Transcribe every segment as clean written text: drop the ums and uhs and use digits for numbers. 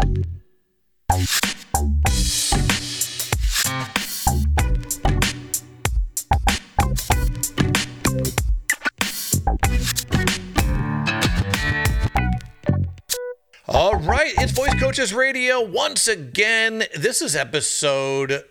All right, it's Voice Coaches Radio once again. This is episode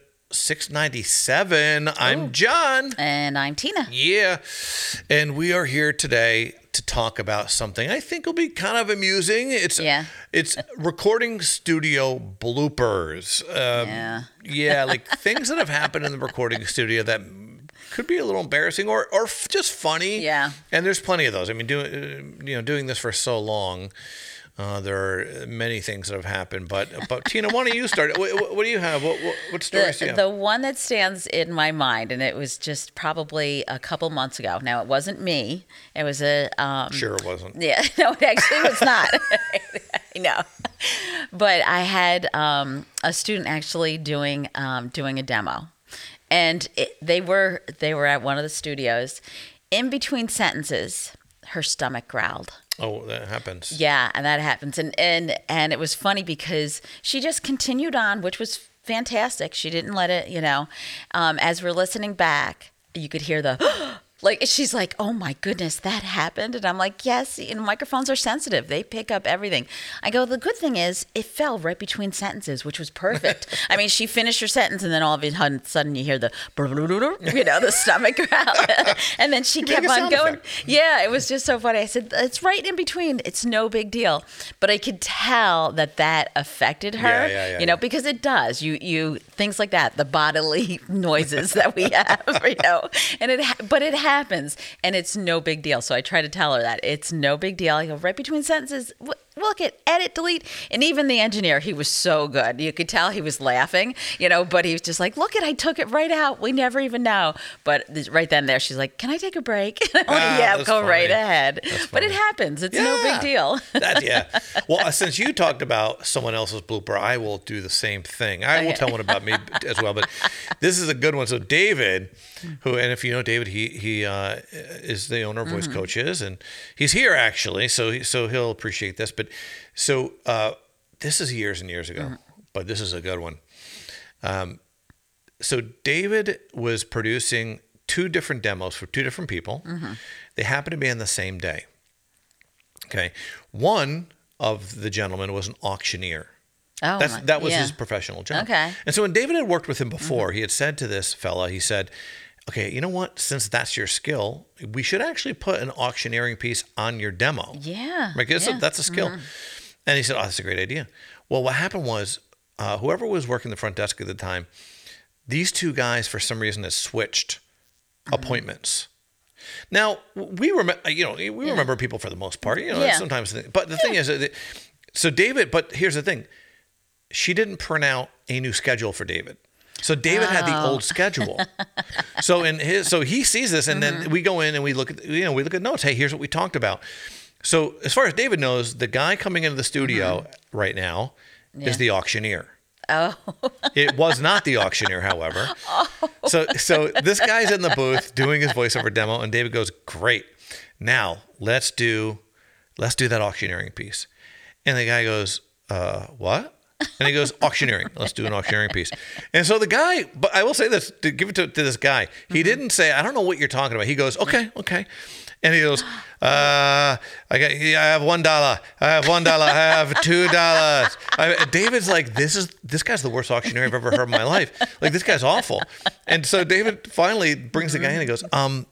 697. I'm John. And I'm Tina. Yeah, and we are here today to talk about something I think will be kind of amusing. It's recording studio bloopers. Yeah, like things that have happened in the recording studio that could be a little embarrassing or just funny. Yeah. And there's plenty of those. I mean, doing this for so long. There are many things that have happened, but Tina, why don't you start? What do you have? What stories do you have? The one that stands in my mind, and it was just probably a couple months ago. Now, it wasn't me. It was a... Sure it wasn't. Yeah, no, it actually was not. I know. But I had a student actually doing a demo. And they were at one of the studios. In between sentences, her stomach growled. Oh, that happens. Yeah, and that happens. And it was funny because she just continued on, which was fantastic. She didn't let it, as we're listening back, you could hear the, she's like, oh my goodness, that happened. And I'm like, yes, microphones are sensitive. They pick up everything. I go, the good thing is it fell right between sentences, which was perfect. I mean, she finished her sentence and then all of a sudden you hear the, the stomach growl. And then she kept on going. Effect. Yeah, it was just so funny. I said, it's right in between. It's no big deal. But I could tell that affected her, yeah. Because it does. You things like that, the bodily noises that we have, and it happens, and it's no big deal. So I try to tell her that it's no big deal. I go right between sentences. Look at edit, delete, and even the engineer, he was so good. You could tell he was laughing, but he was just like, "Look I took it right out. We never even know." But right then there, she's like, "Can I take a break?" I'm like, yeah, go funny. Right ahead. But it happens. It's no big deal. Well, since you talked about someone else's blooper, I will do the same thing. I will tell one about me as well. But this is a good one. So David, and if you know David, he is the owner of Voice Coaches, and he's here actually, so he'll appreciate this. But so this is years and years ago, but this is a good one. So David was producing 2 different demos for 2 different people. They happened to be on the same day. Okay, one of the gentlemen was an auctioneer. That was his professional job. Okay. And so when David had worked with him before, he had said to this fella, he said, okay, you know what? Since that's your skill, we should actually put an auctioneering piece on your demo. Yeah. Right? That's a skill. And he said, oh, that's a great idea. Well, what happened was whoever was working the front desk at the time, these 2 guys, for some reason, had switched appointments. Now, we remember people for the most part, sometimes. But the thing is, so David, but here's the thing. She didn't print out a new schedule for David. So David had the old schedule. So he sees this, and then we go in and we look at notes. Hey, here's what we talked about. So as far as David knows, the guy coming into the studio right now is the auctioneer. Oh. It was not the auctioneer, however. So this guy's in the booth doing his voiceover demo, and David goes, "Great. Now let's do that auctioneering piece." And the guy goes, "What?" And he goes, auctioneering. Let's do an auctioneering piece. And so the guy, but I will say this, to give it to this guy, he didn't say, I don't know what you're talking about. He goes, okay. And he goes, I have $1. I have $1. I have $2. David's like, this guy's the worst auctioneer I've ever heard in my life. Like, this guy's awful. And so David finally brings the guy in and goes, I'm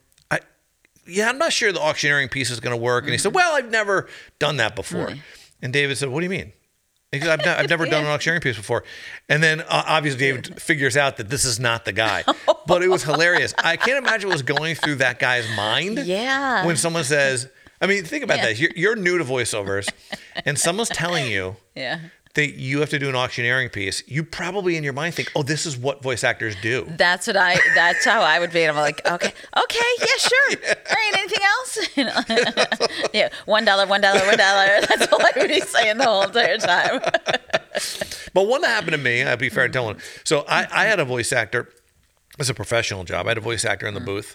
not sure the auctioneering piece is going to work. And he said, well, I've never done that before. And David said, what do you mean? Because I've never done an auctioneering piece before. And then obviously David figures out that this is not the guy. But it was hilarious. I can't imagine what was going through that guy's mind when someone says, I mean, think about that. You're new to voiceovers and someone's telling you that you have to do an auctioneering piece. You probably in your mind think, oh, this is what voice actors do. That's how I would be. And I'm like, okay, yeah, sure. Yeah. All right, anything else? Yeah, $1. That's all I would be saying the whole entire time. But one that happened to me, I'll be fair to telling. So I had a voice actor. It's a professional job. I had a voice actor in the booth.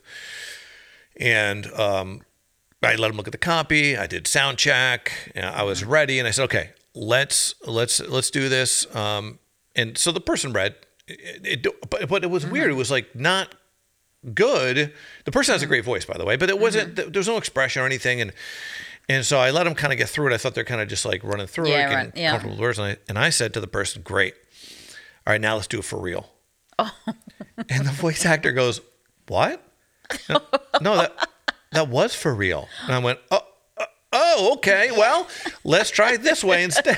And I let him look at the copy. I did sound check. I was ready. And I said, okay, let's do this. And so the person read it, but it was weird. It was like not good. The person has a great voice, by the way, but it wasn't, there's no expression or anything. And so I let them kind of get through it. I thought they're kind of just like running through it, getting comfortable words. And I said to the person, great. All right, now let's do it for real. Oh. And the voice actor goes, what? No, that was for real. And I went, oh, okay. Well, let's try it this way instead.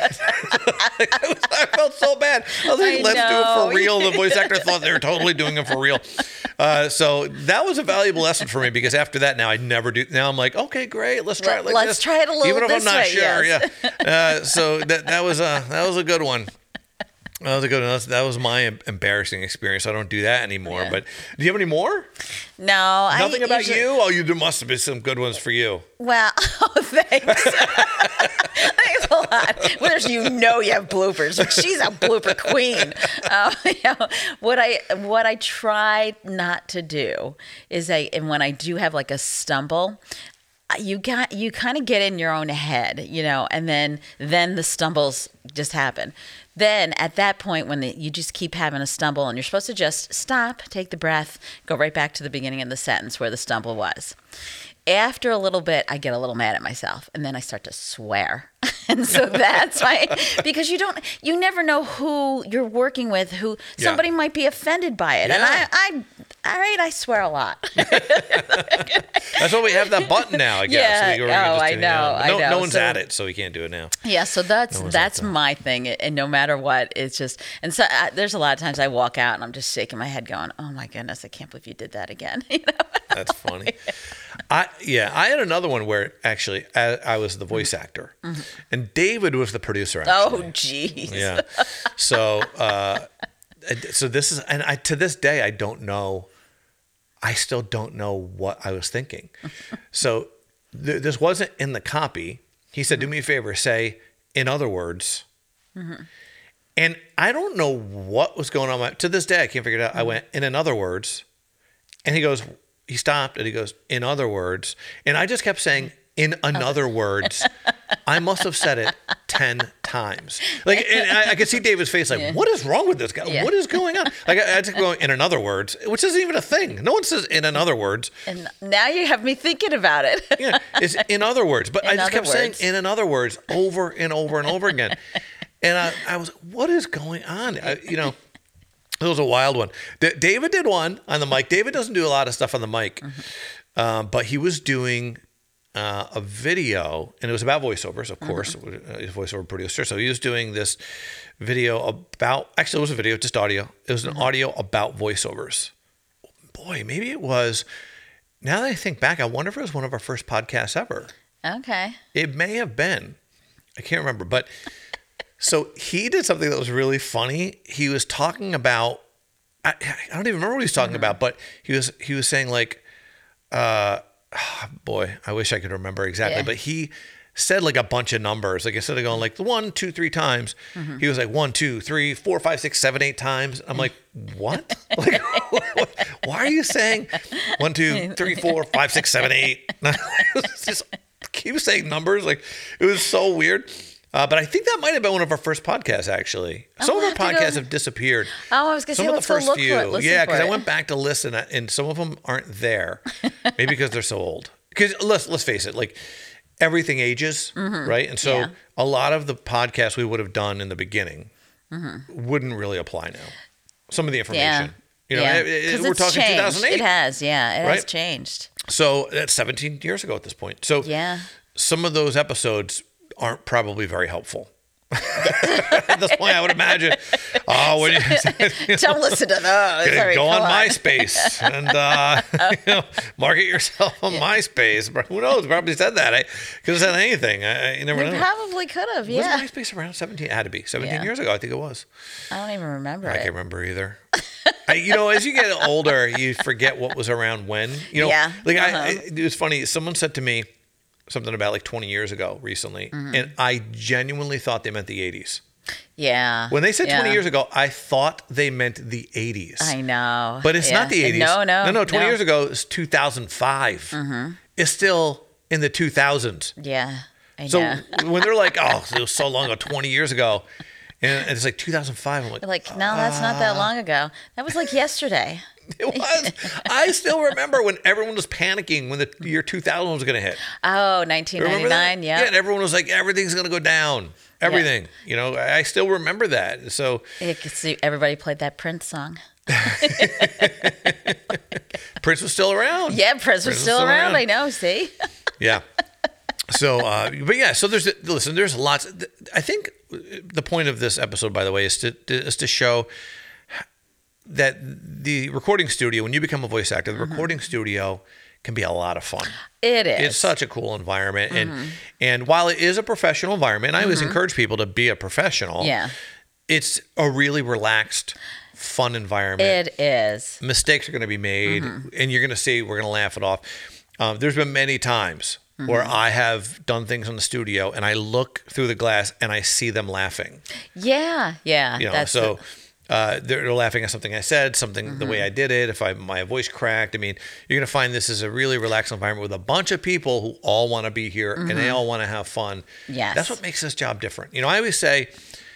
I felt so bad. I was like, let's do it for real. The voice actor thought they were totally doing it for real. So that was a valuable lesson for me, because after that, now I never do. Now I'm like, okay, great. Let's try it like this. Let's try it a little even if this I'm not way, sure. yes. Yeah. So that was a good one. That was a good one. That was my embarrassing experience. I don't do that anymore. Yeah. But do you have any more? No. Nothing about you? Oh, there must have been some good ones for you. Well, thanks. Thanks a lot. Well, you have bloopers. She's a blooper queen. What I try not to do is and when I do have like a stumble, you kind of get in your own head, and then the stumbles just happen. Then at that point, when you just keep having a stumble, and you're supposed to just stop, take the breath, go right back to the beginning of the sentence where the stumble was. After a little bit, I get a little mad at myself, and then I start to swear. And so that's because you never know who you're working with, somebody might be offended by it. Yeah. And I swear a lot. That's why we have that button now, I guess. Yeah. I know. No one's at it, so we can't do it now. Yeah, so that's my thing. And no matter what, it's just, and so there's a lot of times I walk out and I'm just shaking my head going, oh my goodness, I can't believe you did that again. That's funny. I had another one where actually I was the voice actor, and David was the producer. Actually. Oh, geez. Yeah. So this is, and to this day I don't know. I still don't know what I was thinking. So this wasn't in the copy. He said, "Do me a favor, say in other words." Mm-hmm. And I don't know what was going on. To this day, I can't figure it out. I went in other words, and he stopped and he goes, in other words. And I just kept saying, in another words. I must have said it 10 times. And I could see David's face what is wrong with this guy? Yeah. What is going on? I had to go in other words, which isn't even a thing. No one says in other words. And now you have me thinking about it. Yeah, it's in other words. But I just kept saying in other words over and over and over again. And I was, what is going on? It was a wild one. David did one on the mic. David doesn't do a lot of stuff on the mic, but he was doing a video, and it was about voiceovers, of course. He's a voiceover producer. So he was doing this video about, actually it was a video, just audio. It was an audio about voiceovers. Boy, maybe it was, now that I think back, I wonder if it was one of our first podcasts ever. Okay. It may have been. I can't remember, but... So he did something that was really funny. He was talking about, I don't even remember what he was talking about, but he was saying like, boy, I wish I could remember exactly, but he said like a bunch of numbers. Like instead of going like 1, 2, 3 times, he was like 1, 2, 3, 4, 5, 6, 7, 8 times. I'm like, what? Like, why are you saying 1, 2, 3, 4, 5, 6, 7, 8? Just keep saying numbers. Like it was so weird. But I think that might have been one of our first podcasts, actually. Some of our podcasts have disappeared. Oh, I was going to say, let's go look for it. Yeah, because I went back to listen, and some of them aren't there. Maybe because they're so old. Because let's face it, like everything ages, right? And so a lot of the podcasts we would have done in the beginning wouldn't really apply now. Some of the information. We're talking changed. 2008. It has, it has changed. So that's 17 years ago at this point. So some of those episodes aren't probably very helpful. At this point, I would imagine. Don't listen to those. Go on MySpace and market yourself on MySpace. Who knows? Probably said that. I could have said anything. You never know. Probably could have. Yeah. Was MySpace around 17? It had to be 17 years ago. I think it was. I don't even remember. I can't remember either. As you get older, you forget what was around when. It was funny. Someone said to me something about like 20 years ago recently, and I genuinely thought they meant the 80s. Yeah. When they said 20 years ago, I thought they meant the 80s. I know. But it's not the 80s. No, 20 years ago, it's 2005. It's still in the 2000s. Yeah. I So know. when they're like, oh, it was so long ago, 20 years ago, and it's like 2005, I'm like, You're like, no, that's not that long ago. That was like yesterday. it was. I still remember when everyone was panicking when the year 2000 was going to hit. Oh, Remember that? 1999. Yeah, and everyone was like, everything's going to go down. Everything. You know, I still remember that. So You could see everybody played that Prince song. Prince was still around. Yeah, Prince was still around. I know. See? Yeah. So, but yeah, so there's lots. I think the point of this episode, by the way, is to show that the recording studio, when you become a voice actor, the recording studio can be a lot of fun. It is. It's such a cool environment, and while it is a professional environment, I always encourage people to be a professional. Yeah. It's a really relaxed, fun environment. It is. Mistakes are going to be made, and you're going to see, we're going to laugh it off. There's been many times where I have done things in the studio, and I look through the glass and I see them laughing. Yeah. Yeah. You know, so they're laughing at something I said, something the way I did it. If my voice cracked, I mean, you're going to find this is a really relaxed environment with a bunch of people who all want to be here and they all want to have fun. Yes. That's what makes this job different. You know, I always say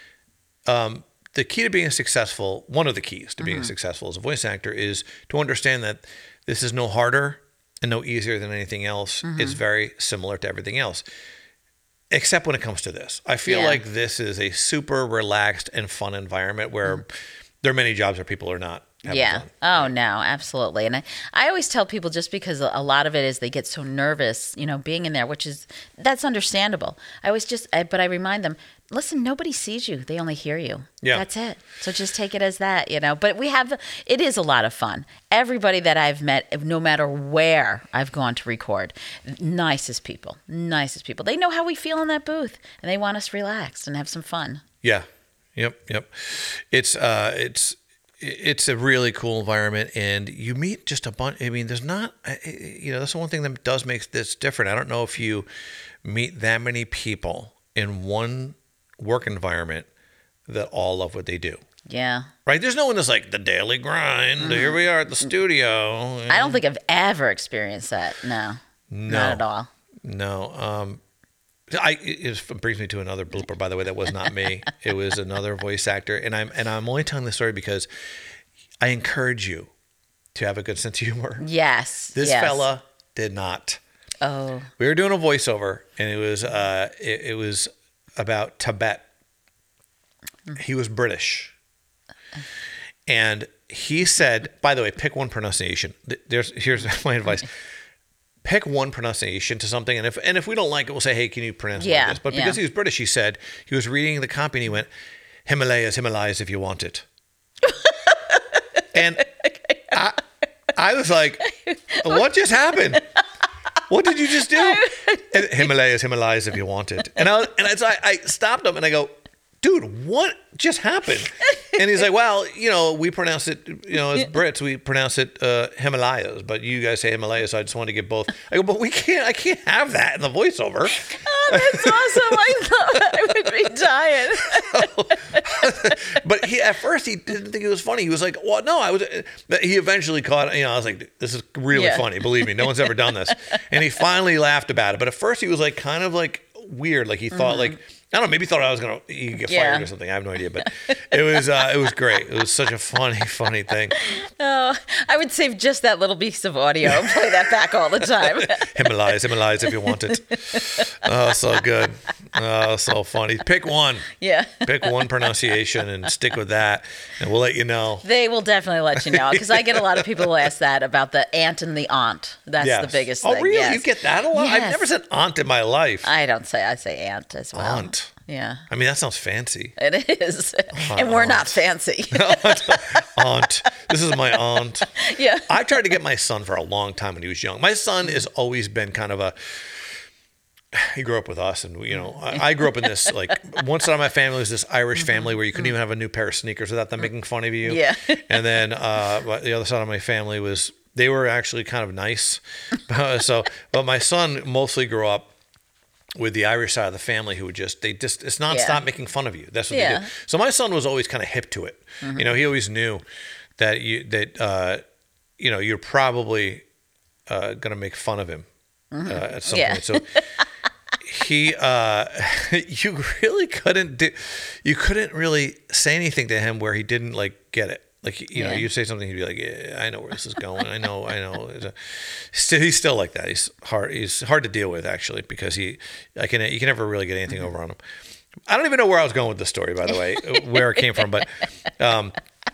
the key to being successful, one of the keys to being successful as a voice actor is to understand that this is no harder and no easier than anything else. It's very similar to everything else. Except when it comes to this. I feel like this is a super relaxed and fun environment where there are many jobs where people are not having fun. Oh, no, absolutely. And I always tell people, just because a lot of it is they get so nervous, you know, being in there, that's understandable. But I remind them, listen, nobody sees you. They only hear you. Yeah. That's it. So just take it as that, you know. But it is a lot of fun. Everybody that I've met, no matter where I've gone to record, nicest people. They know how we feel in that booth, and they want us relaxed and have some fun. Yeah. Yep. It's a really cool environment, and you meet just a bunch. I mean, there's not, you know, that's the one thing that does make this different. I don't know if you meet that many people in one work environment that all love what they do. Yeah. Right? There's no one that's like the daily grind. Here we are at the studio. I don't think I've ever experienced that. No. Not at all. No. It brings me to another blooper, by the way. That was not me. It was another voice actor, and I'm only telling this story because I encourage you to have a good sense of humor. Yes. This fella did not. Oh. We were doing a voiceover, and it was about Tibet. He was British, and he said, by the way, pick one pronunciation. Here's my advice. Pick one pronunciation to something, and if we don't like it, we'll say, hey, can you pronounce it like this? But because he was British, he said, he was reading the copy and he went, Himalayas if you want it. And I was like, what just happened? What did you just do? And Himalayas if you want it. And I stopped him and I go, dude, what just happened? And he's like, well, you know, we pronounce it, you know, as Brits, we pronounce it Himalayas, but you guys say Himalayas, so I just want to get both. I go, but I can't have that in the voiceover. Oh, that's awesome. I thought I would be dying. But at first he didn't think it was funny. He was like, well, no, he eventually caught, you know, I was like, this is really funny. Believe me, no one's ever done this. And he finally laughed about it. But at first he was like, kind of like weird. Like he thought like, I don't know, maybe he thought I was going to get fired or something. I have no idea, but it was great. It was such a funny thing. Oh, I would save just that little piece of audio and play that back all the time. Himalayas if you want it. Oh, so good. Oh, so funny. Pick one. Yeah. Pick one pronunciation and stick with that, and we'll let you know. They will definitely let you know, because I get a lot of people who ask that about the aunt and the aunt. That's the biggest thing. Oh, really? Yes. You get that a lot? Yes. I've never said aunt in my life. I say aunt as well. Aunt. Yeah. I mean, that sounds fancy. It is. And we're not fancy. Aunt. This is my aunt. Yeah. I tried to get my son for a long time when he was young. My son has always been kind of he grew up with us, and you know, I grew up in this, like, one side of my family was this Irish family where you couldn't even have a new pair of sneakers without them making fun of you. Yeah. And then the other side of my family they were actually kind of nice. But my son mostly grew up with the Irish side of the family who it's nonstop making fun of you. That's what they do. So my son was always kind of hip to it. You know, he always knew that you're probably going to make fun of him at some point. So he you couldn't really say anything to him where he didn't like get it. Like, you know, you'd say something, he'd be like, yeah, I know where this is going. I know. He's still like that. He's hard to deal with, actually, because you can never really get anything over on him. I don't even know where I was going with this story, by the way, where it came from, but I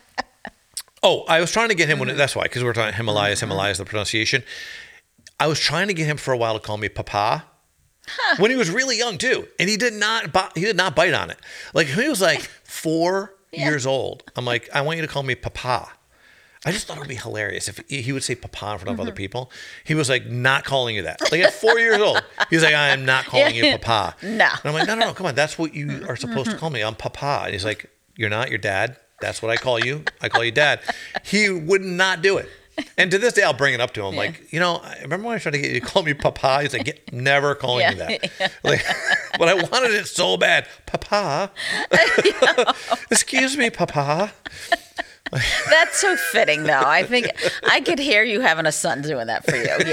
was trying to get him that's why, because we're talking Himalayas, the pronunciation. I was trying to get him for a while to call me Papa. When he was really young too, and he did not bite on it. Like, when he was like 4 years old, I'm like, I want you to call me Papa. I just thought it would be hilarious if he would say Papa in front of other people. He was like, not calling you that. Like, at 4 years old, he was like, I am not calling you Papa. No. And I'm like, no, come on, that's what you are supposed to call me. I'm Papa. And he's like, you're not, you're Dad. That's what I call you. I call you Dad. He would not do it. And to this day, I'll bring it up to him. Like, you know, I remember when I tried to get you to call me Papa? He's like, never calling you that. Like, but I wanted it so bad. Papa. Excuse me, Papa. That's so fitting, though. I think I could hear you having a son doing that for you.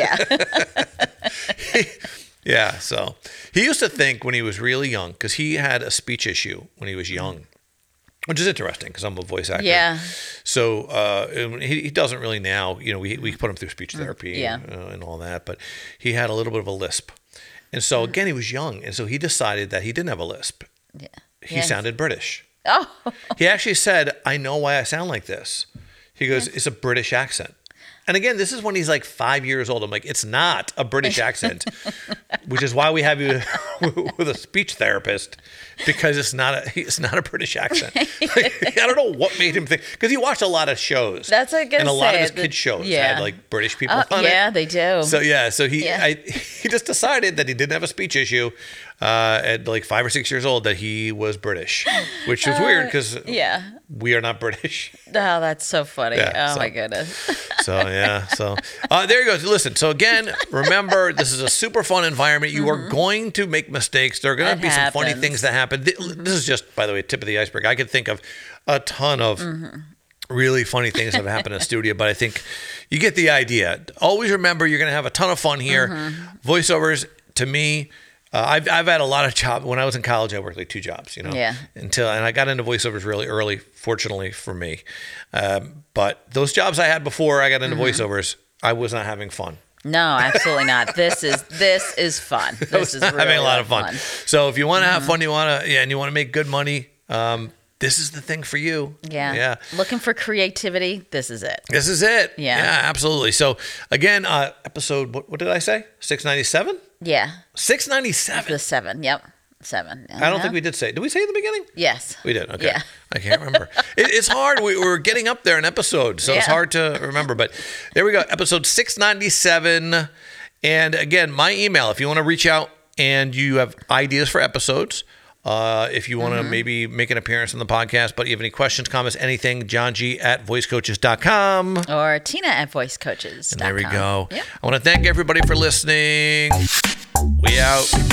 Yeah. Yeah. So he used to think when he was really young, because he had a speech issue when he was young. Which is interesting because I'm a voice actor. Yeah. So he doesn't really now. You know, we put him through speech therapy and all that, but he had a little bit of a lisp. And so, again, he was young. And so he decided that he didn't have a lisp. Yeah. He sounded British. Oh. He actually said, I know why I sound like this. He goes, it's a British accent. And again, this is when he's like 5 years old. I'm like, it's not a British accent, which is why we have you with a speech therapist, because it's not a British accent. I don't know what made him think, because he watched a lot of shows. That's what I'm gonna and a lot of say. his kids shows had like British people on it. Yeah, they do. So he just decided that he didn't have a speech issue at like 5 or 6 years old, that he was British, which is weird because we are not British. Oh, that's so funny. Yeah, my goodness. So there you go. Listen, so again, remember, this is a super fun environment. You are going to make mistakes. There are going to be some funny things that happen. This is just, by the way, tip of the iceberg. I can think of a ton of really funny things that have happened in the studio, but I think you get the idea. Always remember, you're going to have a ton of fun here. Voiceovers, to me, I've had a lot of jobs. When I was in college, I worked like 2 jobs, and I got into voiceovers really early, fortunately for me. But those jobs I had before I got into voiceovers, I was not having fun. No, absolutely not. This is fun. This is really having a lot of fun. So if you want to have fun, you want to make good money, this is the thing for you. Yeah. Looking for creativity, this is it. This is it. Yeah, absolutely. So again, episode, what did I say? 697? Yeah. 697. The 7. Yep. 7. I don't think we did say. Did we say at the beginning? Yes. We did. Okay. Yeah. I can't remember. It's hard. We're getting up there in episodes, so it's hard to remember. But there we go. Episode 697. And again, my email, if you want to reach out and you have ideas for episodes, if you want to maybe make an appearance on the podcast, but you have any questions, comments, anything, johng@voicecoaches.com. Or Tina@voicecoaches.com. And there we go. Yep. I want to thank everybody for listening. We out.